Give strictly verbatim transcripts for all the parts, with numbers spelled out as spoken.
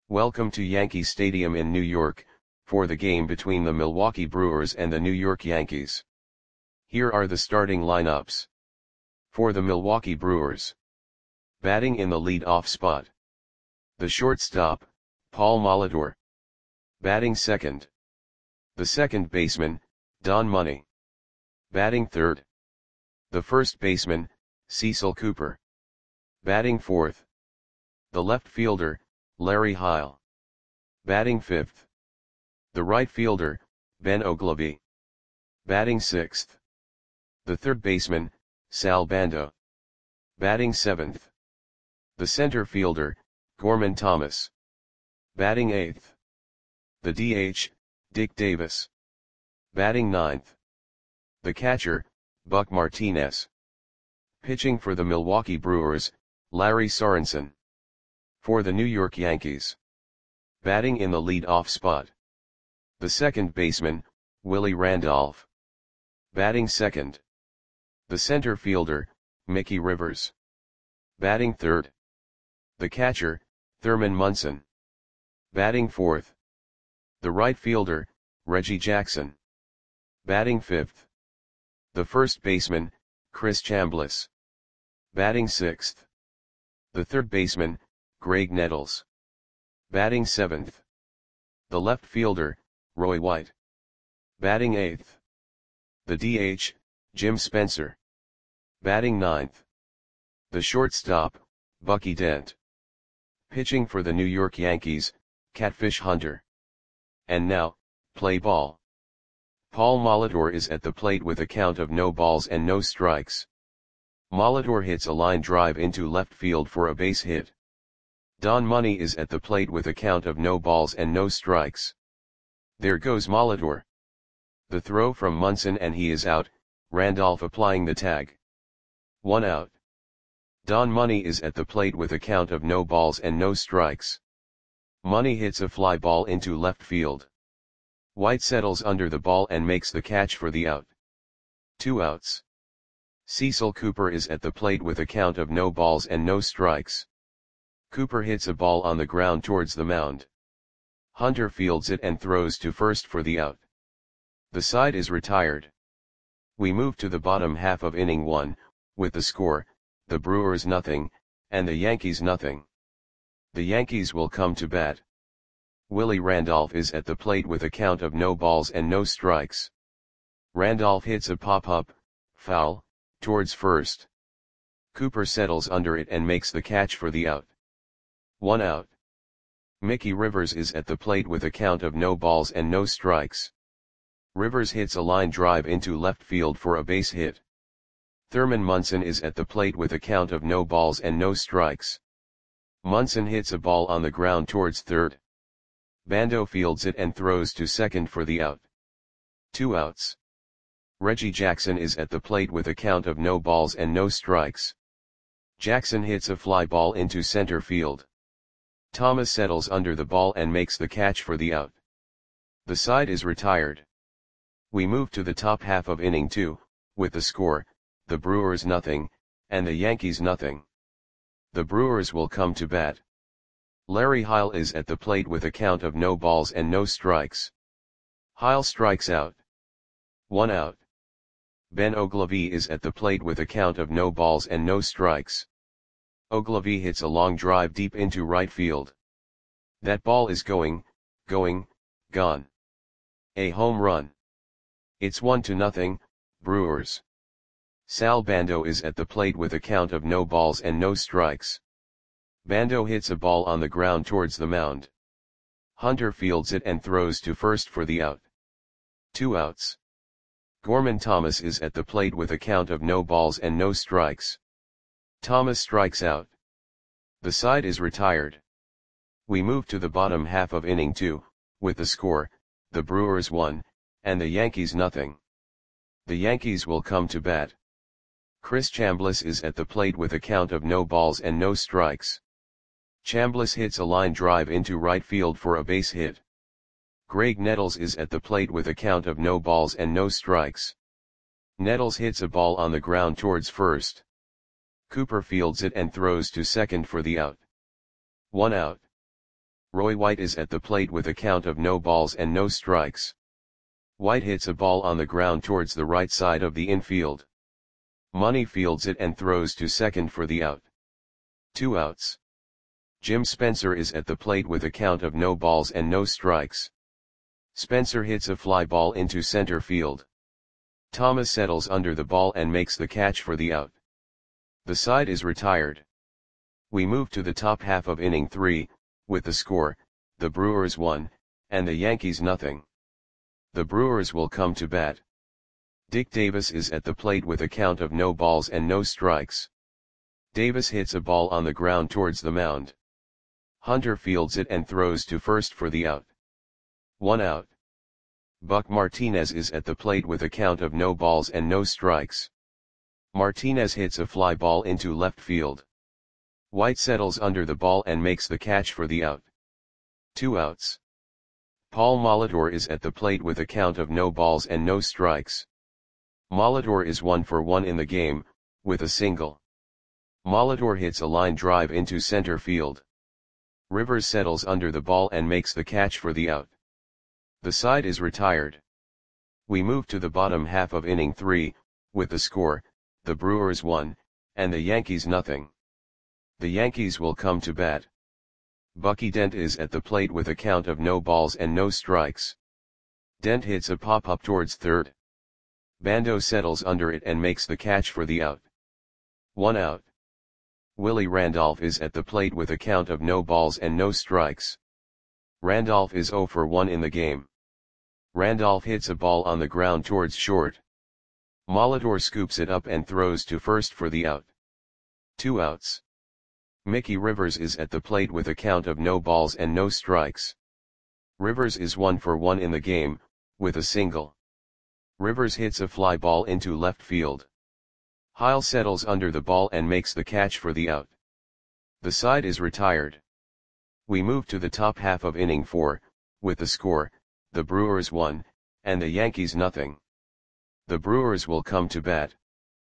Welcome to Yankee Stadium in New York, for the game between the Milwaukee Brewers and the New York Yankees. Here are the starting lineups. For the Milwaukee Brewers. Batting in the lead-off spot. The shortstop, Paul Molitor. Batting second. The second baseman, Don Money. Batting third. The first baseman, Cecil Cooper. Batting fourth. The left fielder, Larry Heil. Batting fifth. The right fielder, Ben Oglivie. Batting sixth. The third baseman, Sal Bando. Batting seventh. The center fielder, Gorman Thomas. Batting eighth. The D H, Dick Davis. Batting ninth. The catcher, Buck Martinez. Pitching for the Milwaukee Brewers, Larry Sorensen. For the New York Yankees. Batting in the lead-off spot. The second baseman, Willie Randolph. Batting second. The center fielder, Mickey Rivers. Batting third. The catcher, Thurman Munson. Batting fourth. The right fielder, Reggie Jackson. Batting fifth. The first baseman, Chris Chambliss. Batting sixth. The third baseman, Graig Nettles. Batting seventh. The left fielder, Roy White. Batting eighth. The D H, Jim Spencer. Batting ninth. The shortstop, Bucky Dent. Pitching for the New York Yankees, Catfish Hunter. And now, play ball. Paul Molitor is at the plate with a count of no balls and no strikes. Molitor hits a line drive into left field for a base hit. Don Money is at the plate with a count of no balls and no strikes. There goes Molitor. The throw from Munson and he is out, Randolph applying the tag. One out. Don Money is at the plate with a count of no balls and no strikes. Money hits a fly ball into left field. White settles under the ball and makes the catch for the out. Two outs. Cecil Cooper is at the plate with a count of no balls and no strikes. Cooper hits a ball on the ground towards the mound. Hunter fields it and throws to first for the out. The side is retired. We move to the bottom half of inning one, with the score, the Brewers nothing, and the Yankees nothing. The Yankees will come to bat. Willie Randolph is at the plate with a count of no balls and no strikes. Randolph hits a pop-up, foul, towards first. Cooper settles under it and makes the catch for the out. One out. Mickey Rivers is at the plate with a count of no balls and no strikes. Rivers hits a line drive into left field for a base hit. Thurman Munson is at the plate with a count of no balls and no strikes. Munson hits a ball on the ground towards third. Bando fields it and throws to second for the out. Two outs. Reggie Jackson is at the plate with a count of no balls and no strikes. Jackson hits a fly ball into center field. Thomas settles under the ball and makes the catch for the out. The side is retired. We move to the top half of inning two, with the score, the Brewers nothing, and the Yankees nothing. The Brewers will come to bat. Larry Heil is at the plate with a count of no balls and no strikes. Heil strikes out. One out. Ben Oglivie is at the plate with a count of no balls and no strikes. Oglivie hits a long drive deep into right field. That ball is going, going, gone. A home run. It's one to nothing, Brewers. Sal Bando is at the plate with a count of no balls and no strikes. Bando hits a ball on the ground towards the mound. Hunter fields it and throws to first for the out. Two outs. Gorman Thomas is at the plate with a count of no balls and no strikes. Thomas strikes out. The side is retired. We move to the bottom half of inning two, with the score, the Brewers one, and the Yankees nothing. The Yankees will come to bat. Chris Chambliss is at the plate with a count of no balls and no strikes. Chambliss hits a line drive into right field for a base hit. Graig Nettles is at the plate with a count of no balls and no strikes. Nettles hits a ball on the ground towards first. Cooper fields it and throws to second for the out. One out. Roy White is at the plate with a count of no balls and no strikes. White hits a ball on the ground towards the right side of the infield. Money fields it and throws to second for the out. Two outs. Jim Spencer is at the plate with a count of no balls and no strikes. Spencer hits a fly ball into center field. Thomas settles under the ball and makes the catch for the out. The side is retired. We move to the top half of inning three, with the score, the Brewers one, and the Yankees nothing. The Brewers will come to bat. Dick Davis is at the plate with a count of no balls and no strikes. Davis hits a ball on the ground towards the mound. Hunter fields it and throws to first for the out. One out. Buck Martinez is at the plate with a count of no balls and no strikes. Martinez hits a fly ball into left field. White settles under the ball and makes the catch for the out. Two outs. Paul Molitor is at the plate with a count of no balls and no strikes. Molitor is one for one in the game, with a single. Molitor hits a line drive into center field. Rivers settles under the ball and makes the catch for the out. The side is retired. We move to the bottom half of inning three, with the score, the Brewers one, and the Yankees nothing. The Yankees will come to bat. Bucky Dent is at the plate with a count of no balls and no strikes. Dent hits a pop-up towards third. Bando settles under it and makes the catch for the out. One out. Willie Randolph is at the plate with a count of no balls and no strikes. Randolph is oh for one in the game. Randolph hits a ball on the ground towards short. Molitor scoops it up and throws to first for the out. Two outs. Mickey Rivers is at the plate with a count of no balls and no strikes. Rivers is one for one in the game, with a single. Rivers hits a fly ball into left field. Heil settles under the ball and makes the catch for the out. The side is retired. We move to the top half of inning four, with the score, the Brewers one, and the Yankees nothing. The Brewers will come to bat.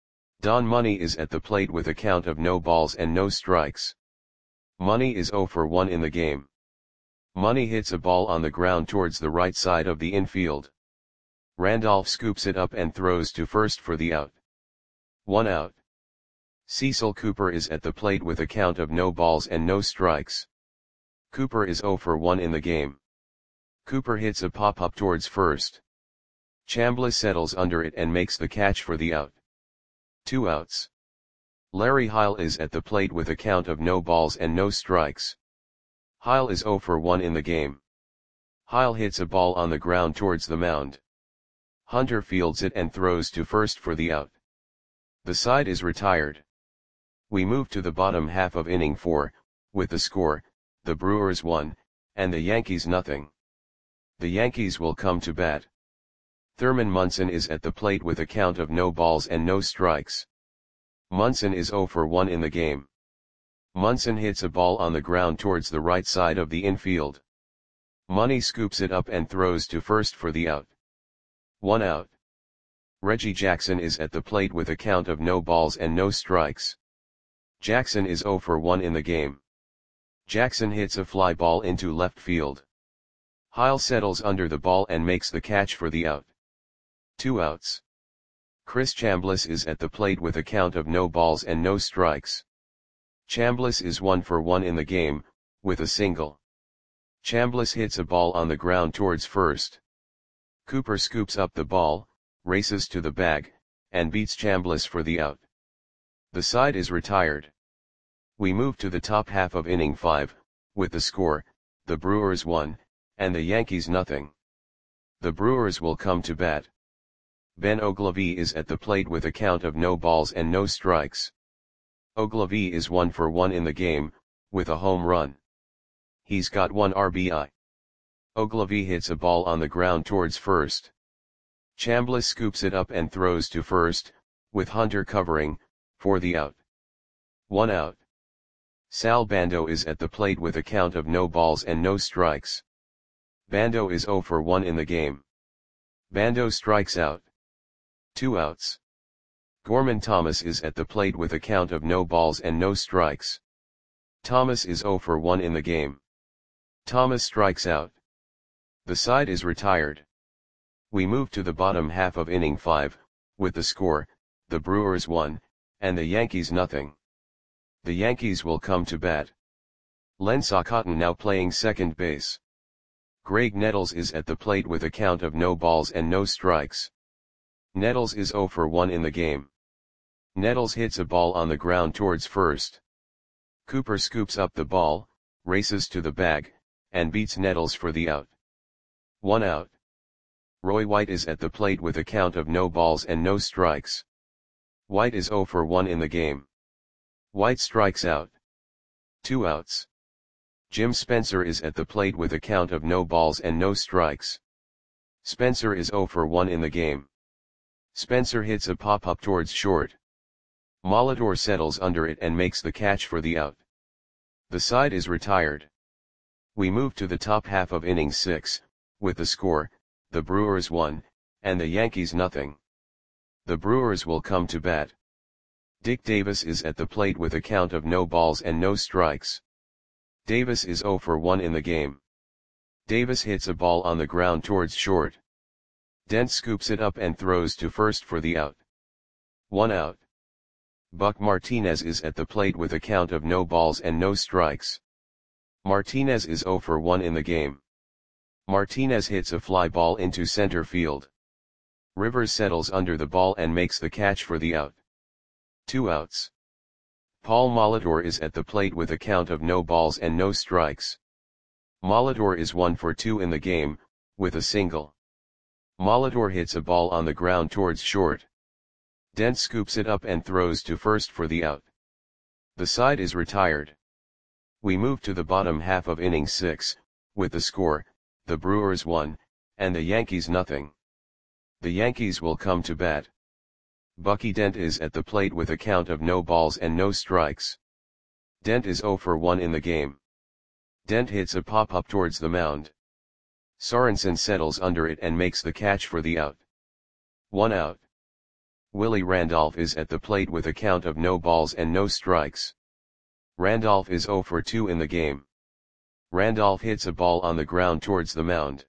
Don Money is at the plate with a count of no balls and no strikes. Money is oh for one in the game. Money hits a ball on the ground towards the right side of the infield. Randolph scoops it up and throws to first for the out. One out. Cecil Cooper is at the plate with a count of no balls and no strikes. Cooper is oh for one in the game. Cooper hits a pop-up towards first. Chambliss settles under it and makes the catch for the out. Two outs. Larry Heil is at the plate with a count of no balls and no strikes. Heil is oh for one in the game. Heil hits a ball on the ground towards the mound. Hunter fields it and throws to first for the out. The side is retired. We move to the bottom half of inning four, with the score, the Brewers one, and the Yankees nothing. The Yankees will come to bat. Thurman Munson is at the plate with a count of no balls and no strikes. Munson is oh for one in the game. Munson hits a ball on the ground towards the right side of the infield. Money scoops it up and throws to first for the out. One out. Reggie Jackson is at the plate with a count of no balls and no strikes. Jackson is oh for one in the game. Jackson hits a fly ball into left field. Heil settles under the ball and makes the catch for the out. Two outs. Chris Chambliss is at the plate with a count of no balls and no strikes. Chambliss is one for one in the game, with a single. Chambliss hits a ball on the ground towards first. Cooper scoops up the ball, races to the bag, and beats Chambliss for the out. The side is retired. We move to the top half of inning five, with the score, the Brewers one, and the Yankees nothing. The Brewers will come to bat. Ben Oglivie is at the plate with a count of no balls and no strikes. Oglivie is one for one in the game, with a home run. He's got one R B I. Oglivie hits a ball on the ground towards first. Chambliss scoops it up and throws to first, with Hunter covering, for the out. One out. Sal Bando is at the plate with a count of no balls and no strikes. Bando is oh for one in the game. Bando strikes out. Two outs. Gorman Thomas is at the plate with a count of no balls and no strikes. Thomas is oh for one in the game. Thomas strikes out. The side is retired. We move to the bottom half of inning five, with the score, the Brewers one, and the Yankees nothing. The Yankees will come to bat. Len Socotton now playing second base. Greg Nettles is at the plate with a count of no balls and no strikes. Nettles is oh for one in the game. Nettles hits a ball on the ground towards first. Cooper scoops up the ball, races to the bag, and beats Nettles for the out. One out. Roy White is at the plate with a count of no balls and no strikes. White is oh for one in the game. White strikes out. Two outs. Jim Spencer is at the plate with a count of no balls and no strikes. Spencer is oh for one in the game. Spencer hits a pop-up towards short. Molitor settles under it and makes the catch for the out. The side is retired. We move to the top half of inning six, with the score, the Brewers one, and the Yankees nothing. The Brewers will come to bat. Dick Davis is at the plate with a count of no balls and no strikes. Davis is oh for one in the game. Davis hits a ball on the ground towards short. Dent scoops it up and throws to first for the out. One out. Buck Martinez is at the plate with a count of no balls and no strikes. Martinez is oh for one in the game. Martinez hits a fly ball into center field. Rivers settles under the ball and makes the catch for the out. Two outs. Paul Molitor is at the plate with a count of no balls and no strikes. Molitor is one for two in the game, with a single. Molitor hits a ball on the ground towards short. Dent scoops it up and throws to first for the out. The side is retired. We move to the bottom half of inning six, with the score, the Brewers one, and the Yankees nothing. The Yankees will come to bat. Bucky Dent is at the plate with a count of no balls and no strikes. Dent is oh for one in the game. Dent hits a pop-up towards the mound. Sorensen settles under it and makes the catch for the out. One out. Willie Randolph is at the plate with a count of no balls and no strikes. Randolph is oh for two in the game. Randolph hits a ball on the ground towards the mound.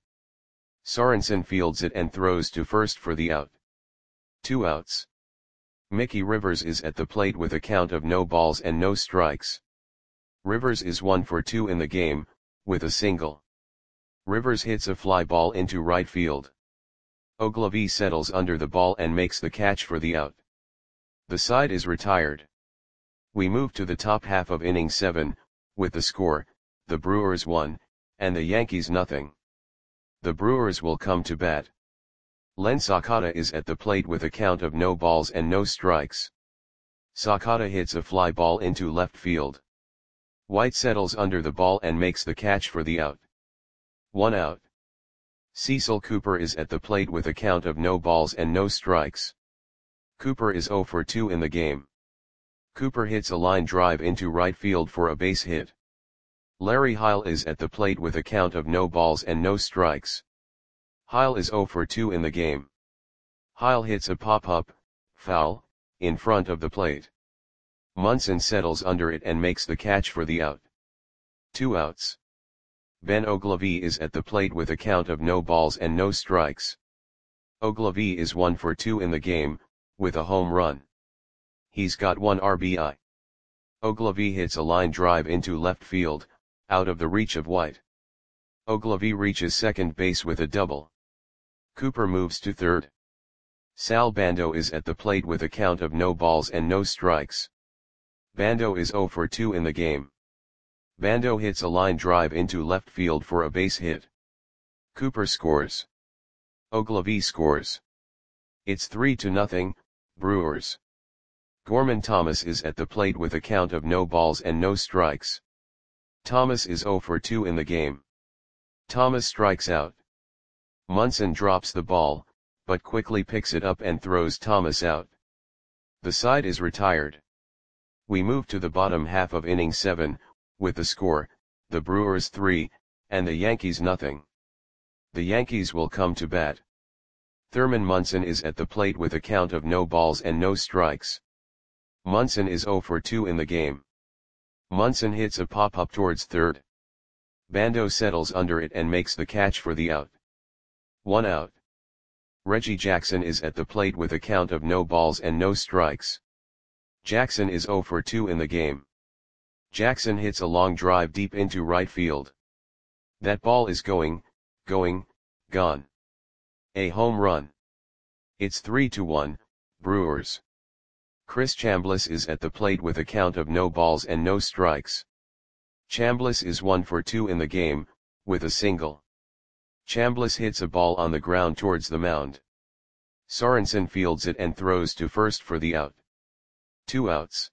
Sorensen fields it and throws to first for the out. Two outs. Mickey Rivers is at the plate with a count of no balls and no strikes. Rivers is one for two in the game, with a single. Rivers hits a fly ball into right field. Ogilvie settles under the ball and makes the catch for the out. The side is retired. We move to the top half of inning seven, with the score, the Brewers one, and the Yankees nothing. The Brewers will come to bat. Len Socotton is at the plate with a count of no balls and no strikes. Socotton hits a fly ball into left field. White settles under the ball and makes the catch for the out. One out. Cecil Cooper is at the plate with a count of no balls and no strikes. Cooper is oh for two in the game. Cooper hits a line drive into right field for a base hit. Larry Heil is at the plate with a count of no balls and no strikes. Heil is oh for two in the game. Heil hits a pop-up, foul, in front of the plate. Munson settles under it and makes the catch for the out. Two outs. Ben Ogilvie is at the plate with a count of no balls and no strikes. Ogilvie is one for two in the game, with a home run. He's got one R B I. Ogilvie hits a line drive into left field, out of the reach of White. Ogilvie reaches second base with a double. Cooper moves to third. Sal Bando is at the plate with a count of no balls and no strikes. Bando is oh for two in the game. Bando hits a line drive into left field for a base hit. Cooper scores. Ogilvie scores. It's three to nothing, Brewers. Gorman Thomas is at the plate with a count of no balls and no strikes. Thomas is oh for two in the game. Thomas strikes out. Munson drops the ball, but quickly picks it up and throws Thomas out. The side is retired. We move to the bottom half of inning seven, with the score, the Brewers three, and the Yankees nothing. The Yankees will come to bat. Thurman Munson is at the plate with a count of no balls and no strikes. Munson is oh for two in the game. Munson hits a pop-up towards third. Bando settles under it and makes the catch for the out. One out. Reggie Jackson is at the plate with a count of no balls and no strikes. Jackson is zero for two in the game. Jackson hits a long drive deep into right field. That ball is going, going, gone. A home run. It's three to one, Brewers. Chris Chambliss is at the plate with a count of no balls and no strikes. Chambliss is one for two in the game, with a single. Chambliss hits a ball on the ground towards the mound. Sorensen fields it and throws to first for the out. Two outs.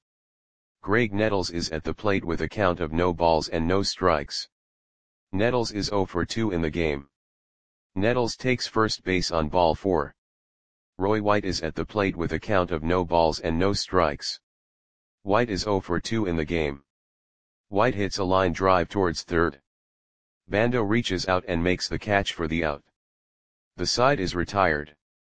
Greg Nettles is at the plate with a count of no balls and no strikes. Nettles is zero for two in the game. Nettles takes first base on ball four. Roy White is at the plate with a count of no balls and no strikes. White is zero for two in the game. White hits a line drive towards third. Bando reaches out and makes the catch for the out. The side is retired.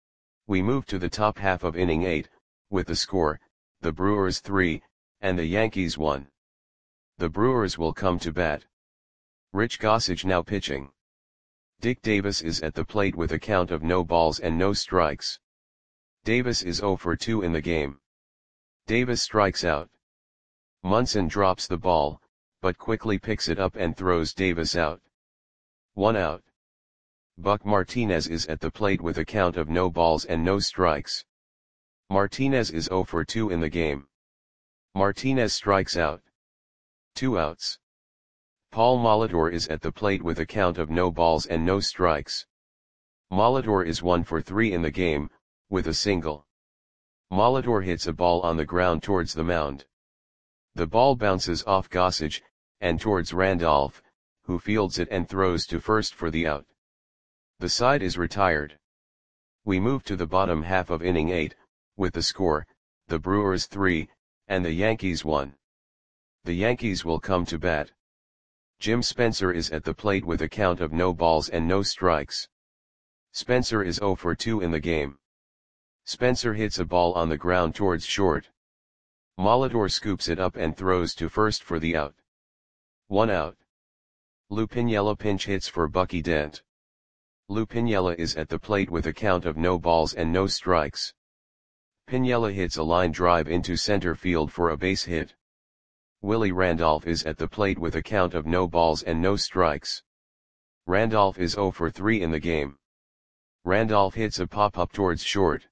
We move to the top half of inning eight, with the score, the Brewers three, and the Yankees one. The Brewers will come to bat. Rich Gossage now pitching. Dick Davis is at the plate with a count of no balls and no strikes. Davis is zero for two in the game. Davis strikes out. Munson drops the ball, but quickly picks it up and throws Davis out. One out. Buck Martinez is at the plate with a count of no balls and no strikes. Martinez is zero for two in the game. Martinez strikes out. Two outs. Paul Molitor is at the plate with a count of no balls and no strikes. Molitor is one for three in the game, with a single. Molitor hits a ball on the ground towards the mound. The ball bounces off Gossage, and towards Randolph, who fields it and throws to first for the out. The side is retired. We move to the bottom half of inning eight, with the score, the Brewers three, and the Yankees one. The Yankees will come to bat. Jim Spencer is at the plate with a count of no balls and no strikes. Spencer is zero for two in the game. Spencer hits a ball on the ground towards short. Molitor scoops it up and throws to first for the out. One out. Lou Piniella pinch hits for Bucky Dent. Lou Piniella is at the plate with a count of no balls and no strikes. Piniella hits a line drive into center field for a base hit. Willie Randolph is at the plate with a count of no balls and no strikes. Randolph is zero for three in the game. Randolph hits a pop-up towards short.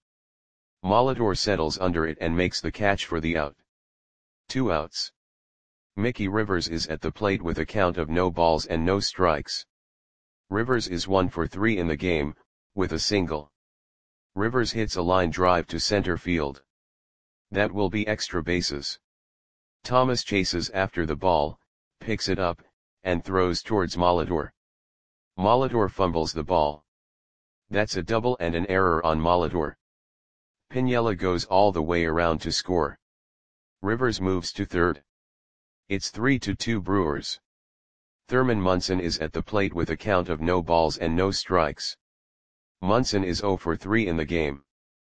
Molitor settles under it and makes the catch for the out. Two outs. Mickey Rivers is at the plate with a count of no balls and no strikes. Rivers is one for three in the game, with a single. Rivers hits a line drive to center field. That will be extra bases. Thomas chases after the ball, picks it up, and throws towards Molitor. Molitor fumbles the ball. That's a double and an error on Molitor. Piniella goes all the way around to score. Rivers moves to third. It's three to two Brewers. Thurman Munson is at the plate with a count of no balls and no strikes. Munson is zero for three in the game.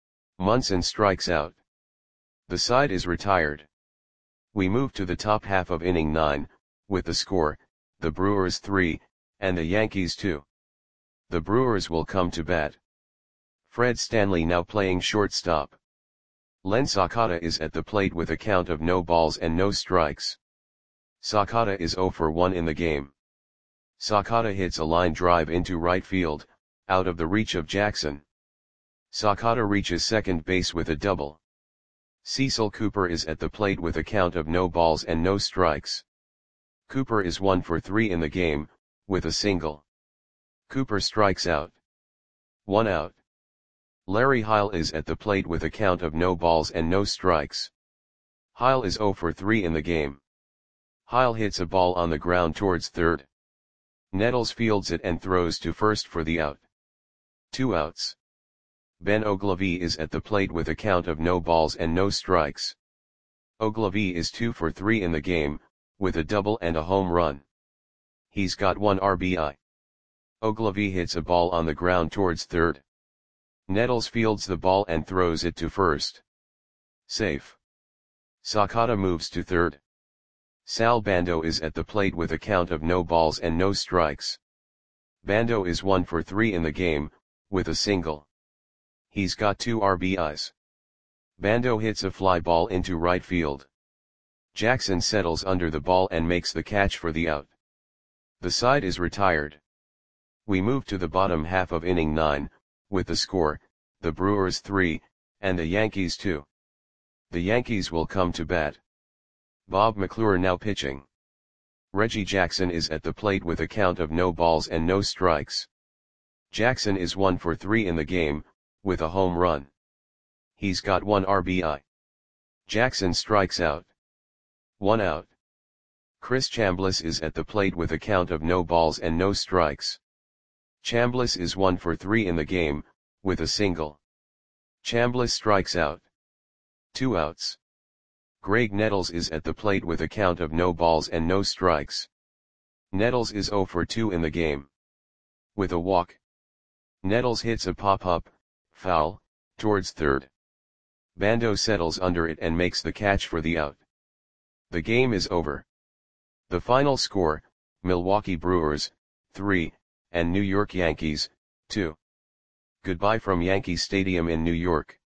Munson strikes out. The side is retired. We move to the top half of inning nine, with the score, the Brewers three, and the Yankees two. The Brewers will come to bat. Fred Stanley now playing shortstop. Len Sakata is at the plate with a count of no balls and no strikes. Sakata is zero for one in the game. Sakata hits a line drive into right field, out of the reach of Jackson. Sakata reaches second base with a double. Cecil Cooper is at the plate with a count of no balls and no strikes. Cooper is one for three in the game, with a single. Cooper strikes out. One out. Larry Heil is at the plate with a count of no balls and no strikes. Heil is zero for three in the game. Heil hits a ball on the ground towards third. Nettles fields it and throws to first for the out. Two outs. Ben Ogilvie is at the plate with a count of no balls and no strikes. Ogilvie is two for three in the game, with a double and a home run. He's got one R B I. Ogilvie hits a ball on the ground towards third. Nettles fields the ball and throws it to first. Safe. Sakata moves to third. Sal Bando is at the plate with a count of no balls and no strikes. Bando is one for three in the game, with a single. He's got two R B Is. Bando hits a fly ball into right field. Jackson settles under the ball and makes the catch for the out. The side is retired. We move to the bottom half of inning nine, with the score, the Brewers three, and the Yankees two. The Yankees will come to bat. Bob McClure now pitching. Reggie Jackson is at the plate with a count of no balls and no strikes. Jackson is one for three in the game, with a home run. He's got one R B I. Jackson strikes out. One out. Chris Chambliss is at the plate with a count of no balls and no strikes. Chambliss is one for three in the game, with a single. Chambliss strikes out. Two outs. Greg Nettles is at the plate with a count of no balls and no strikes. Nettles is zero for two in the game. With a walk. Nettles hits a pop-up, foul, towards third. Bando settles under it and makes the catch for the out. The game is over. The final score, Milwaukee Brewers, three, and New York Yankees, two. Goodbye from Yankee Stadium in New York.